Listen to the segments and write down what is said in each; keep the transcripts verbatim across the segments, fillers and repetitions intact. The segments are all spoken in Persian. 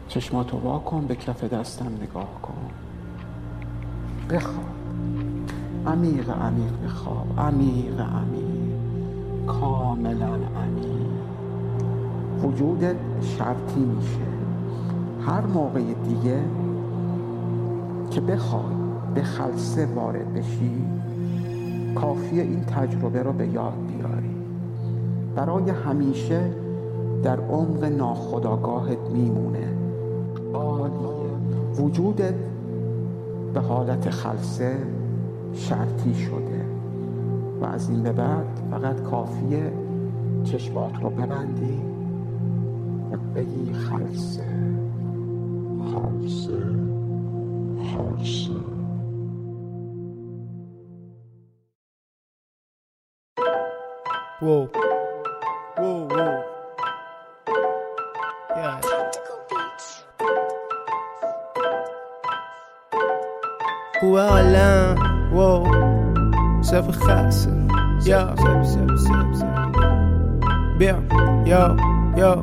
چشماتو وا کن، به کف دستم نگاه کن. بخواب عمیق عمیق، بخواب عمیق عمیق، کاملا عمیق. وجودت شرطی میشه هر موقع دیگه که بخوای به خلسه وارد بشی، کافیه این تجربه رو به یاد بیاری. برای همیشه در عمق ناخودآگاهت میمونه. عالیه. وجودت به حالت خلسه شرطی شده و از این به بعد فقط کافیه چشمات رو ببندی و بگی خلسه خلسه خلسه. Whoa, whoa, whoa. Yeah. خوبه حالم واو صف خاصه یا بیا یا یا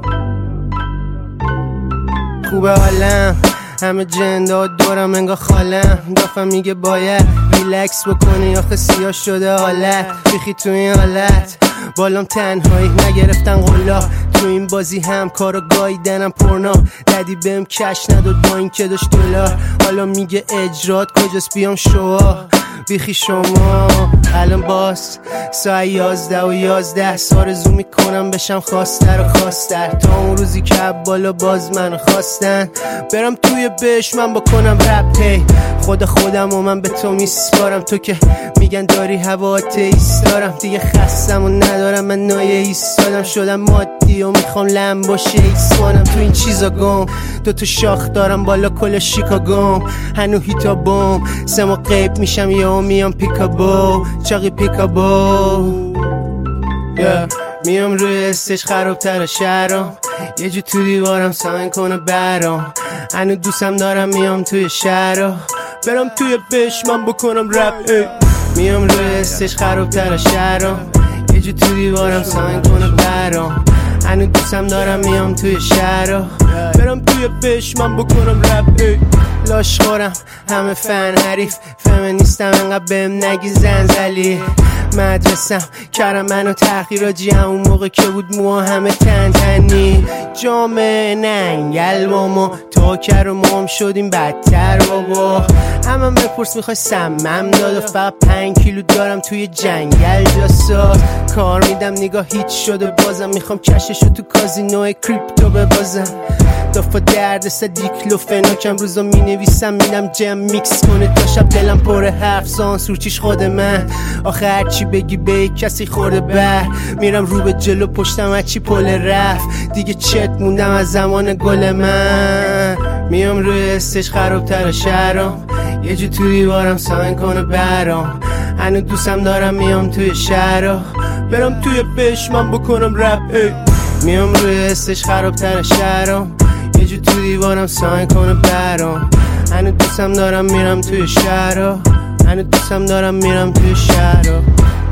خوبه حالم همه جندا دورم انگار خالم دافم میگه باید ریلکس بکنی آخه سیاه شده حالت بیخی تو این حالت بالام تنهایی نگرفتن قلا تو این بازی هم کارو گاییدنم پرنا ددی بهم کش نداد با این که داشت دلار حالا میگه اجرات کجاست بیام شوا بیخی شما الان باز ساعت یازده و یازده سارزو میکنم بشم خواستر و خواستر تا اون روزی که بالا باز منو خواستن برم توی بهش من بکنم رپ هی خدا خودم و من به تو میسپارم تو که میگن داری هوا ایستارم دیگه خستم و ندارم من نایه ایستادم شدم مادی و میخوام لم باشه ایسوانم تو این چیزا گم دو تا شاخ دارم بالا کل شیکاگوم هنو هیتا بوم سمو قیب میشم یا میام پیکابو چاقی پیکابو yeah. میام روی استش خرابتر شهرام یه جو تو دیوارم ساین کنه برام هنو دوستم دارم میام توی شهرام برم توی بش من بکنم رپ ای. میام روی استش خرابتر شهرام یه جو تو دیوارم ساین کنه برام هنو دوستم دارم میام توی شهرام برم توی بش من بکنم رپ ای. لاش خورم همه فن حریف فمینیستم انقدر بهم نگی زنزلی مدرسم کردم منو تحقیراجی همون موقع که بود موها همه تن تنی جامعه ننگل با ما تا کر و مام شدیم بدتر بابا همه بپرس میخوای سمم داد و فقط پنج کیلو دارم توی جنگل جاساز کار میدم نگاه هیچ شده بازم میخوام کششو تو کازینوی کریپتو ببازم دافا درد سه دیکلو فناکم روزا می نویسم میدم جم میکس کنه تا شب دلم پر حرف سانسور چیش خود من آخه هرچی بگی به کسی خورده بر میرم رو به جلو پشتم هرچی پل رفت دیگه چت موندم از زمان گل من میام روی استش خرابتر شهرام یه جو تو دیوارم ساین کنه برام هنو دوستم دارم میام توی شهرام برم توی بش من بکنم رپ ای. میام روی استش خرابتر شهرام یه جو تو دیوارم ساین کنه برام هنو دوستم دارم میرم توی شهرام هنو دوستم دارم میرم توی شهرام